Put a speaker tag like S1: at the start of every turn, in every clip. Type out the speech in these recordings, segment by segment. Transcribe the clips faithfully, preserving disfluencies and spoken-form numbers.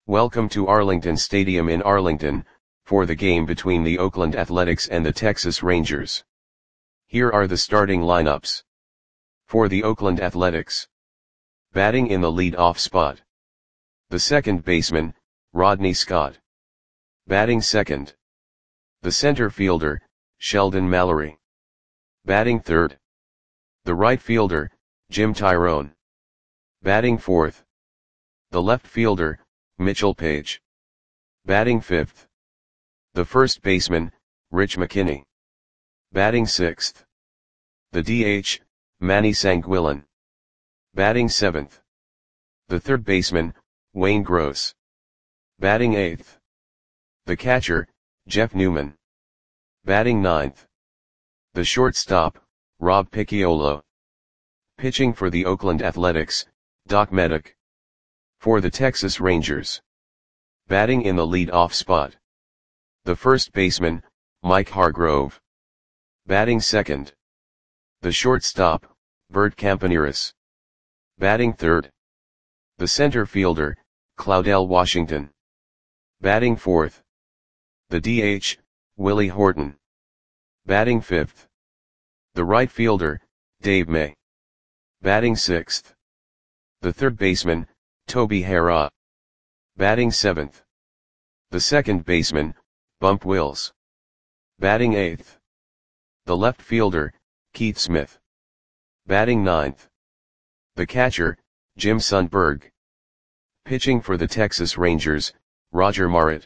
S1: Welcome to Arlington Stadium in Arlington, for the game between the Oakland Athletics and the Texas Rangers. Here are the starting lineups. For the Oakland Athletics. Batting in the lead-off spot. The second baseman, Rodney Scott. Batting second. The center fielder, Sheldon Mallory. Batting third. The right fielder, Jim Tyrone. Batting fourth. The left fielder, Mitchell Page. Batting fifth. The first baseman, Rich McKinney. Batting sixth. The D H, Manny Sanguillen. Batting seventh. The third baseman, Wayne Gross. Batting eighth. The catcher, Jeff Newman. Batting ninth. The shortstop, Rob Picciolo. Pitching for the Oakland Athletics, Doc Meddick. For the Texas Rangers. Batting in the lead-off spot. The first baseman, Mike Hargrove. Batting second. The shortstop, Bert Campaneris. Batting third. The center fielder, Claudell Washington. Batting fourth. The D H, Willie Horton. Batting fifth. The right fielder, Dave May. Batting sixth. The third baseman, Toby Harrah. Batting seventh. The second baseman, Bump Wills. Batting eighth. The left fielder, Keith Smith. Batting ninth. The catcher, Jim Sundberg. Pitching for the Texas Rangers, Roger Marit.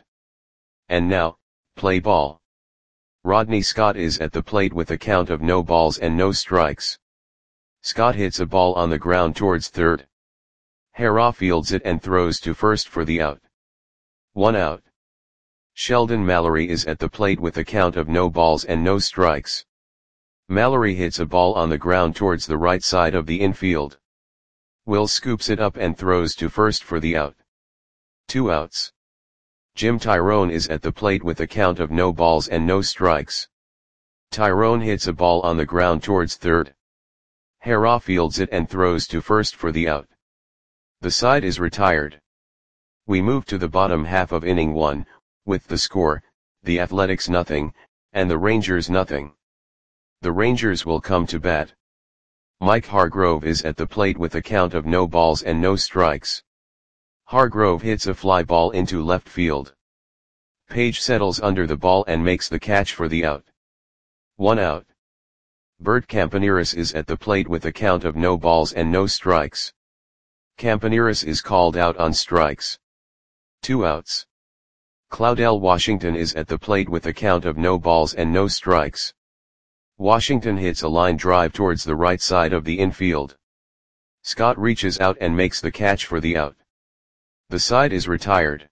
S1: And now, play ball. Rodney Scott is at the plate with a count of no balls and no strikes. Scott hits a ball on the ground towards third. Harrah fields it and throws to first for the out. One out. Sheldon Mallory is at the plate with a count of no balls and no strikes. Mallory hits a ball on the ground towards the right side of the infield. Will scoops it up and throws to first for the out. Two outs. Jim Tyrone is at the plate with a count of no balls and no strikes. Tyrone hits a ball on the ground towards third. Harrah fields it and throws to first for the out. The side is retired. We move to the bottom half of inning one, with the score, the Athletics nothing, and the Rangers nothing. The Rangers will come to bat. Mike Hargrove is at the plate with a count of no balls and no strikes. Hargrove hits a fly ball into left field. Page settles under the ball and makes the catch for the out. One out. Bert Campaneris is at the plate with a count of no balls and no strikes. Campaneris is called out on strikes. Two outs. Claudell Washington is at the plate with a count of no balls and no strikes. Washington hits a line drive towards the right side of the infield. Scott reaches out and makes the catch for the out. The side is retired.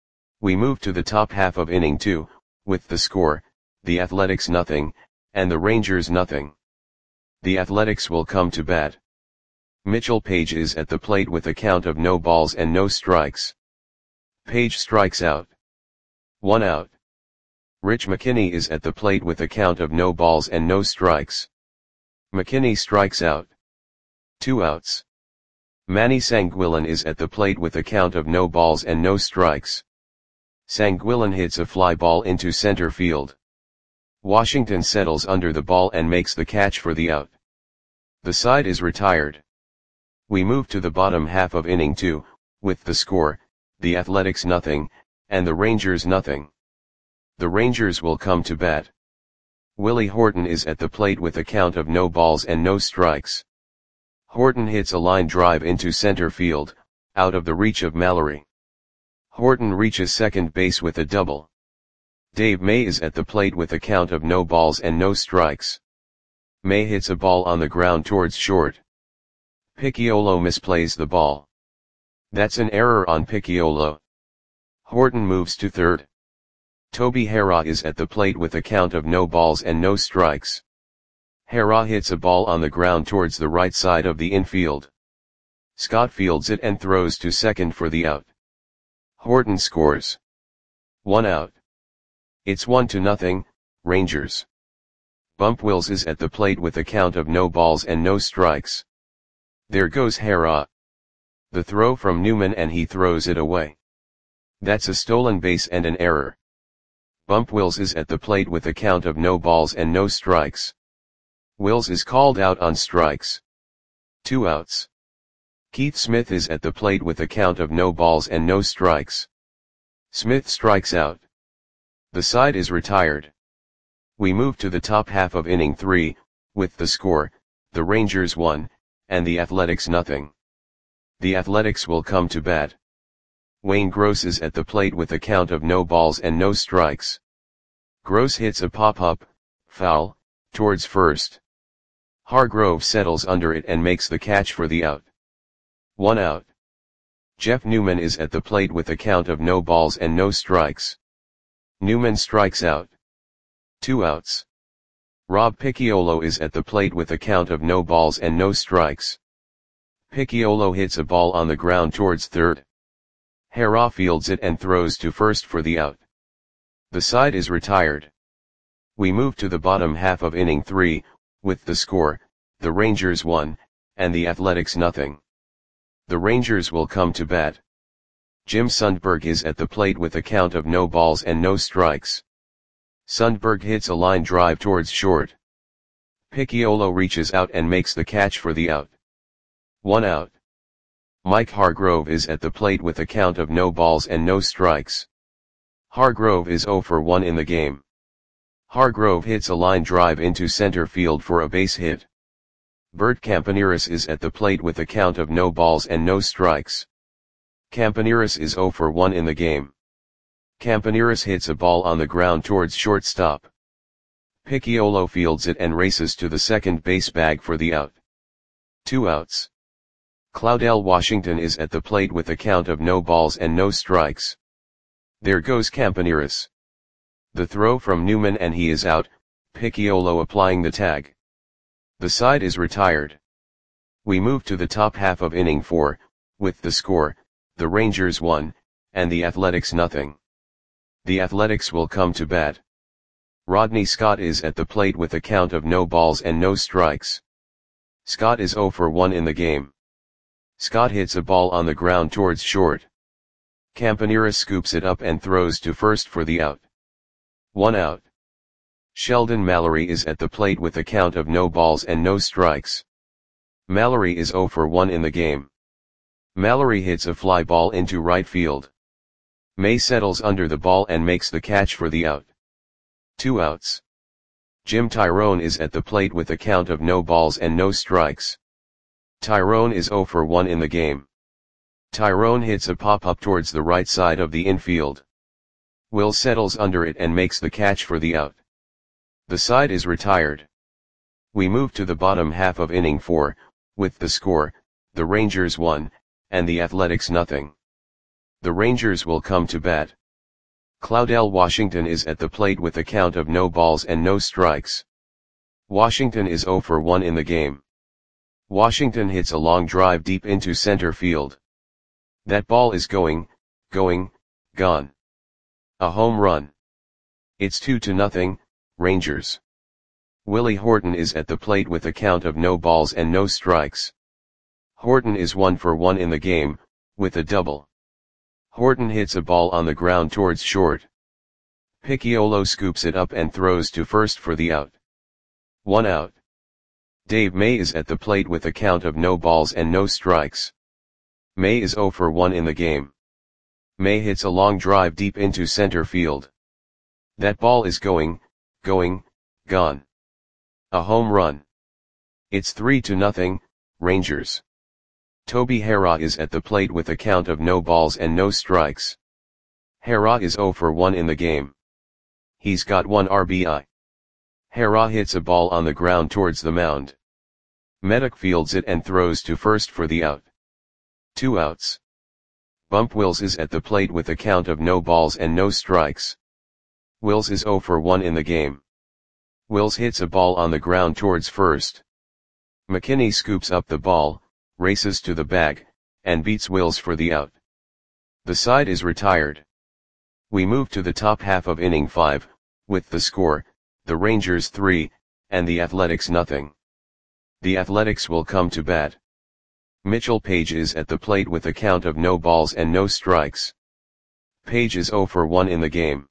S1: We move to the top half of inning two, with the score, the Athletics nothing, and the Rangers nothing. The Athletics will come to bat. Mitchell Page is at the plate with a count of no balls and no strikes. Page strikes out. One out. Rich McKinney is at the plate with a count of no balls and no strikes. McKinney strikes out. Two outs. Manny Sanguillen is at the plate with a count of no balls and no strikes. Sanguillen hits a fly ball into center field. Washington settles under the ball and makes the catch for the out. The side is retired. We move to the bottom half of inning two, with the score, the Athletics nothing, and the Rangers nothing. The Rangers will come to bat. Willie Horton is at the plate with a count of no balls and no strikes. Horton hits a line drive into center field, out of the reach of Mallory. Horton reaches second base with a double. Dave May is at the plate with a count of no balls and no strikes. May hits a ball on the ground towards short. Picciolo misplays the ball. That's an error on Picciolo. Horton moves to third. Toby Harrah is at the plate with a count of no balls and no strikes. Harrah hits a ball on the ground towards the right side of the infield. Scott fields it and throws to second for the out. Horton scores. One out. It's one to nothing, Rangers. Bump Wills is at the plate with a count of no balls and no strikes. There goes Harrah. The throw from Newman and he throws it away. That's a stolen base and an error. Bump Wills is at the plate with a count of no balls and no strikes. Wills is called out on strikes. Two outs. Keith Smith is at the plate with a count of no balls and no strikes. Smith strikes out. The side is retired. We move to the top half of inning three, with the score, the Rangers one, and the Athletics nothing. The Athletics will come to bat. Wayne Gross is at the plate with a count of no balls and no strikes. Gross hits a pop-up, foul, towards first. Hargrove settles under it and makes the catch for the out. One out. Jeff Newman is at the plate with a count of no balls and no strikes. Newman strikes out. Two outs. Rob Picciolo is at the plate with a count of no balls and no strikes. Picciolo hits a ball on the ground towards third. Hara fields it and throws to first for the out. The side is retired. We move to the bottom half of inning three, with the score, the Rangers one, and the Athletics nothing. The Rangers will come to bat. Jim Sundberg is at the plate with a count of no balls and no strikes. Sundberg hits a line drive towards short. Picciolo reaches out and makes the catch for the out. One out. Mike Hargrove is at the plate with a count of no balls and no strikes. Hargrove is oh for one in the game. Hargrove hits a line drive into center field for a base hit. Bert Campaneris is at the plate with a count of no balls and no strikes. Campaneris is oh for one in the game. Campaneris hits a ball on the ground towards shortstop. Picciolo fields it and races to the second base bag for the out. Two outs. Claudel Washington is at the plate with a count of no balls and no strikes. There goes Campaneris. The throw from Newman and he is out, Picciolo applying the tag. The side is retired. We move to the top half of inning four, with the score, the Rangers one, and the Athletics nothing. The Athletics will come to bat. Rodney Scott is at the plate with a count of no balls and no strikes. Scott is oh for one in the game. Scott hits a ball on the ground towards short. Campaneris scoops it up and throws to first for the out. One out. Sheldon Mallory is at the plate with a count of no balls and no strikes. Mallory is oh for one in the game. Mallory hits a fly ball into right field. May settles under the ball and makes the catch for the out. Two outs. Jim Tyrone is at the plate with a count of no balls and no strikes. Tyrone is oh for one in the game. Tyrone hits a pop-up towards the right side of the infield. Will settles under it and makes the catch for the out. The side is retired. We move to the bottom half of inning four, with the score, the Rangers one, and the Athletics nothing. The Rangers will come to bat. Claudel Washington is at the plate with a count of no balls and no strikes. Washington is oh for one in the game. Washington hits a long drive deep into center field. That ball is going, going, gone. A home run. It's two to nothing, Rangers. Willie Horton is at the plate with a count of no balls and no strikes. Horton is one for one in the game, with a double. Horton hits a ball on the ground towards short. Picciolo scoops it up and throws to first for the out. One out. Dave May is at the plate with a count of no balls and no strikes. May is oh for one in the game. May hits a long drive deep into center field. That ball is going, going, gone. A home run. It's three to nothing, Rangers. Toby Hara is at the plate with a count of no balls and no strikes. Hara is oh for one in the game. He's got one R B I. Hara hits a ball on the ground towards the mound. Medic fields it and throws to first for the out. Two outs. Bump Wills is at the plate with a count of no balls and no strikes. Wills is oh for one in the game. Wills hits a ball on the ground towards first. McKinney scoops up the ball, races to the bag, and beats Wills for the out. The side is retired. We move to the top half of inning five, with the score, the Rangers three, and the Athletics nothing. The Athletics will come to bat. Mitchell Page is at the plate with a count of no balls and no strikes. Page is zero for one in the game.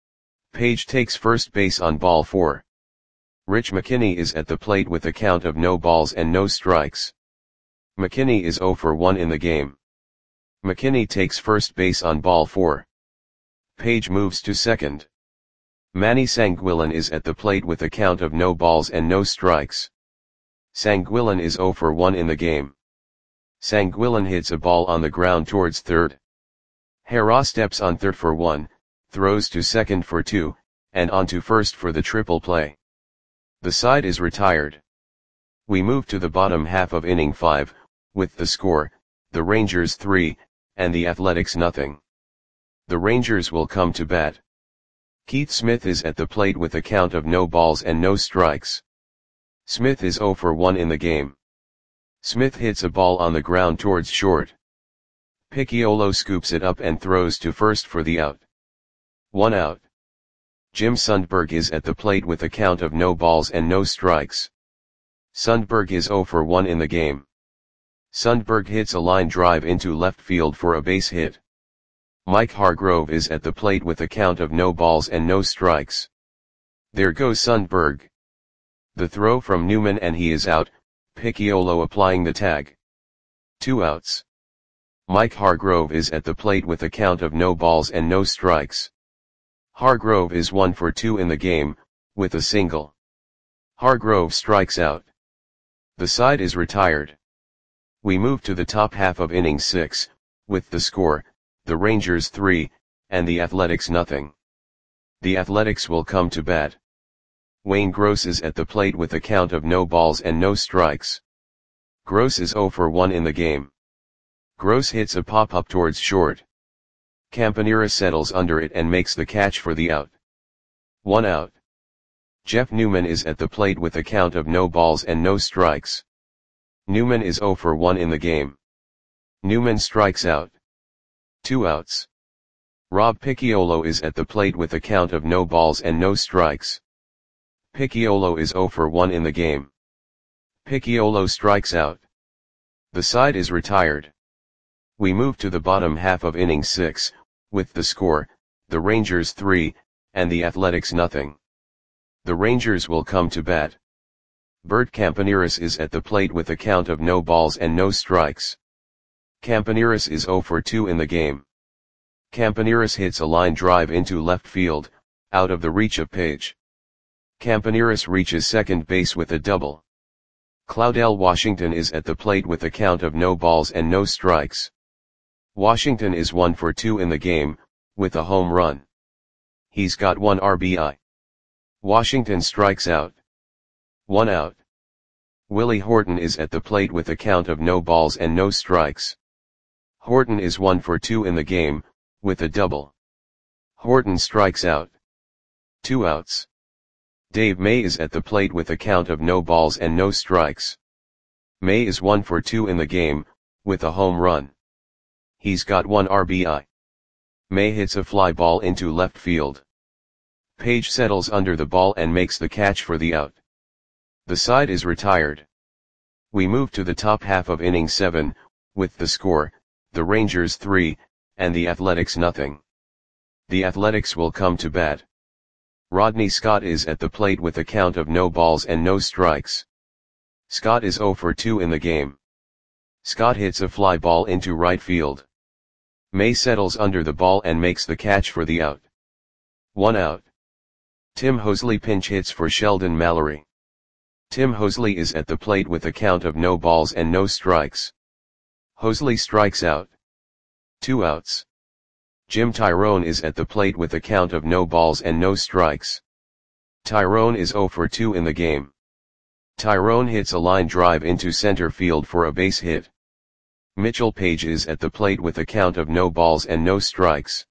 S1: Page takes first base on ball four. Rich McKinney is at the plate with a count of no balls and no strikes. McKinney is zero for one in the game. McKinney takes first base on ball four. Page moves to second. Manny Sanguillen is at the plate with a count of no balls and no strikes. Sanguillen is zero for one in the game. Sanguillen hits a ball on the ground towards third. Hera steps on third for one, throws to second for two, and on to first for the triple play. The side is retired. We move to the bottom half of inning five, with the score, the Rangers three, and the Athletics nothing. The Rangers will come to bat. Keith Smith is at the plate with a count of no balls and no strikes. Smith is zero for one in the game. Smith hits a ball on the ground towards short. Picciolo scoops it up and throws to first for the out. One out. Jim Sundberg is at the plate with a count of no balls and no strikes. Sundberg is zero for one in the game. Sundberg hits a line drive into left field for a base hit. Mike Hargrove is at the plate with a count of no balls and no strikes. There goes Sundberg. The throw from Newman and he is out, Picciolo applying the tag. Two outs. Mike Hargrove is at the plate with a count of no balls and no strikes. Hargrove is one for two in the game, with a single. Hargrove strikes out. The side is retired. We move to the top half of inning six, with the score, the Rangers three, and the Athletics nothing. The Athletics will come to bat. Wayne Gross is at the plate with a count of no balls and no strikes. Gross is zero for one in the game. Gross hits a pop-up towards short. Campanera settles under it and makes the catch for the out. One out. Jeff Newman is at the plate with a count of no balls and no strikes. Newman is zero for one in the game. Newman strikes out. Two outs. Rob Picciolo is at the plate with a count of no balls and no strikes. Picciolo is zero for one in the game. Picciolo strikes out. The side is retired. We move to the bottom half of inning six, with the score, the Rangers three, and the Athletics nothing. The Rangers will come to bat. Bert Campaneris is at the plate with a count of no balls and no strikes. Campaneris is zero for two in the game. Campaneris hits a line drive into left field, out of the reach of Page. Campaneris reaches second base with a double. Claudel Washington is at the plate with a count of no balls and no strikes. Washington is one for two in the game, with a home run. He's got one R B I. Washington strikes out. One out. Willie Horton is at the plate with a count of no balls and no strikes. Horton is one for two in the game, with a double. Horton strikes out. Two outs. Dave May is at the plate with a count of no balls and no strikes. May is one for two in the game, with a home run. He's got one R B I. May hits a fly ball into left field. Page settles under the ball and makes the catch for the out. The side is retired. We move to the top half of inning seven, with the score, the Rangers three, and the Athletics nothing. The Athletics will come to bat. Rodney Scott is at the plate with a count of no balls and no strikes. Scott is zero for two in the game. Scott hits a fly ball into right field. May settles under the ball and makes the catch for the out. One out. Tim Hosley pinch hits for Sheldon Mallory. Tim Hosley is at the plate with a count of no balls and no strikes. Hosley strikes out. Two outs. Jim Tyrone is at the plate with a count of no balls and no strikes. Tyrone is zero for two in the game. Tyrone hits a line drive into center field for a base hit. Mitchell Page is at the plate with a count of no balls and no strikes.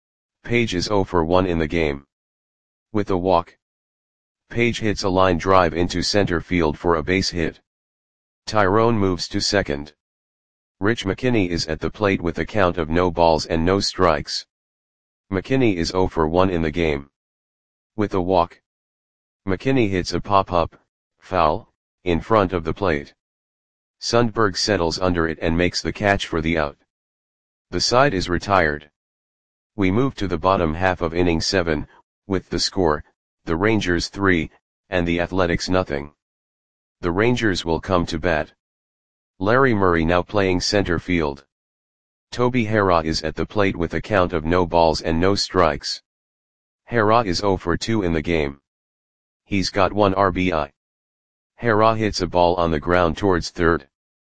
S1: Page is zero for one in the game. With a walk. Page hits a line drive into center field for a base hit. Tyrone moves to second. Rich McKinney is at the plate with a count of no balls and no strikes. McKinney is zero for one in the game. With a walk. McKinney hits a pop-up, foul, in front of the plate. Sundberg settles under it and makes the catch for the out. The side is retired. We move to the bottom half of inning seven, with the score, the Rangers three, and the Athletics nothing. The Rangers will come to bat. Larry Murray now playing center field. Toby Harrah is at the plate with a count of no balls and no strikes. Harrah is oh for two in the game. He's got one R B I. Harrah hits a ball on the ground towards third.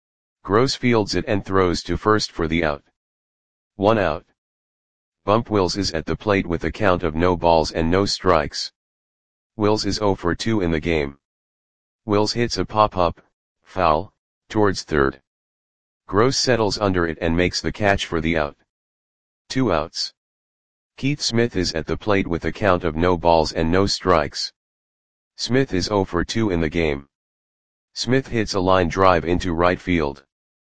S1: Gross fields it and throws to first for the out. One out. Bump Wills is at the plate with a count of no balls and no strikes. Wills is oh for two in the game. Wills hits a pop-up, foul, towards third. Gross settles under it and makes the catch for the out. Two outs. Keith Smith is at the plate with a count of no balls and no strikes. Smith is oh for two in the game. Smith hits a line drive into right field.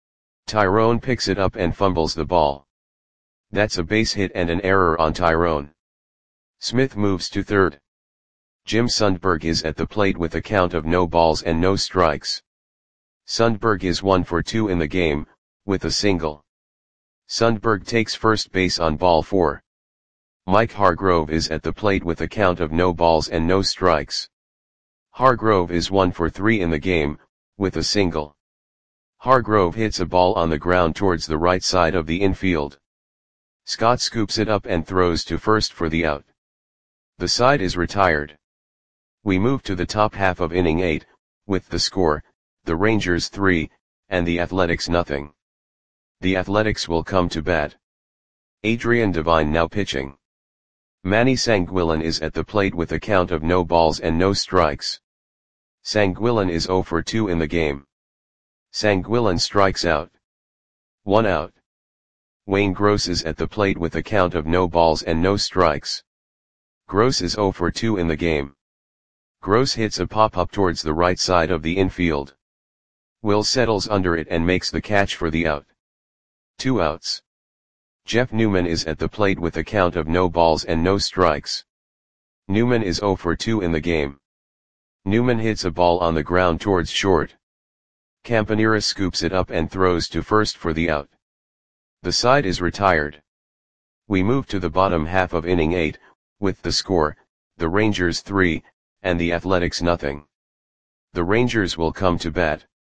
S1: Tyrone picks it up and fumbles the ball. That's a base hit and an error on Tyrone. Smith moves to third. Jim Sundberg is at the plate with a count of no balls and no strikes. Sundberg is one for two in the game, with a single. Sundberg takes first base on ball four. Mike Hargrove is at the plate with a count of no balls and no strikes. Hargrove is one for three in the game, with a single. Hargrove hits a ball on the ground towards the right side of the infield. Scott scoops it up and throws to first for the out. The side is retired. We move to the top half of inning eight, with the score, the Rangers three, and the Athletics nothing. The Athletics will come to bat. Adrian Devine now pitching. Manny Sanguillen is at the plate with a count of no balls and no strikes. Sanguillen is oh for two in the game. Sanguillen strikes out. One out. Wayne Gross is at the plate with a count of no balls and no strikes. Gross is oh for two in the game. Gross hits a pop-up towards the right side of the infield. Will settles under it and makes the catch for the out. Two outs. Jeff Newman is at the plate with a count of no balls and no strikes. Newman is oh for two in the game. Newman hits a ball on the ground towards short. Campanera scoops it up and throws to first for the out. The side is retired. We move to the bottom half of inning eight, with the score, the Rangers three, and the Athletics nothing. The Rangers will come to bat.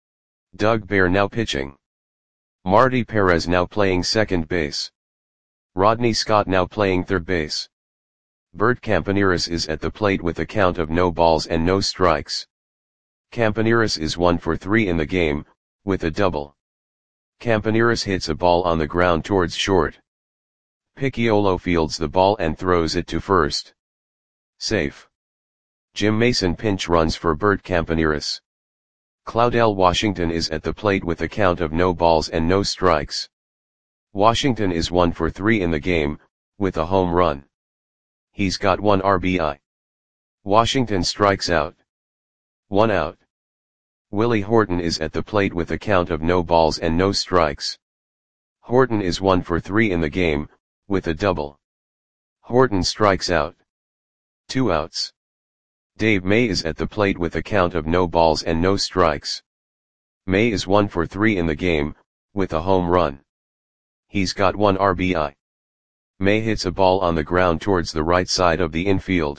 S1: Doug Bear now pitching. Marty Perez now playing second base. Rodney Scott now playing third base. Bert Campaneris is at the plate with a count of no balls and no strikes. Campaneris is one for three in the game, with a double. Campaneris hits a ball on the ground towards short. Picciolo fields the ball and throws it to first. Safe. Jim Mason pinch runs for Bert Campaneris. Claudel Washington is at the plate with a count of no balls and no strikes. Washington is one for three in the game, with a home run. He's got one R B I. Washington strikes out. One out. Willie Horton is at the plate with a count of no balls and no strikes. Horton is one for three in the game, with a double. Horton strikes out. Two outs. Dave May is at the plate with a count of no balls and no strikes. May is one for three in the game, with a home run. He's got one R B I. May hits a ball on the ground towards the right side of the infield.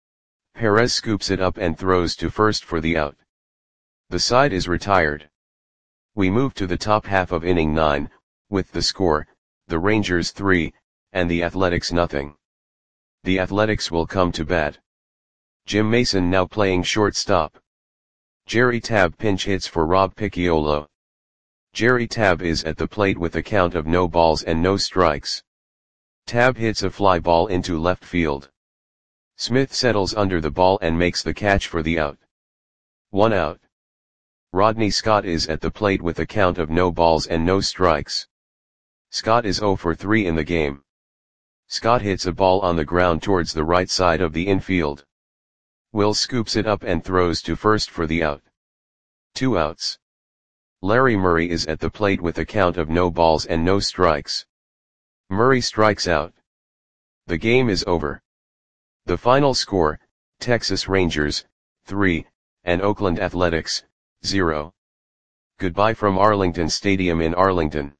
S1: Perez scoops it up and throws to first for the out. The side is retired. We move to the top half of inning nine, with the score, the Rangers three, and the Athletics nothing. The Athletics will come to bat. Jim Mason now playing shortstop. Jerry Tabb pinch hits for Rob Picciolo. Jerry Tabb is at the plate with a count of no balls and no strikes. Tabb hits a fly ball into left field. Smith settles under the ball and makes the catch for the out. One out. Rodney Scott is at the plate with a count of no balls and no strikes. Scott is oh for three in the game. Scott hits a ball on the ground towards the right side of the infield. Will scoops it up and throws to first for the out. Two outs. Larry Murray is at the plate with a count of no balls and no strikes. Murray strikes out. The game is over. The final score, Texas Rangers, three, and Oakland Athletics, zero. Goodbye from Arlington Stadium in Arlington.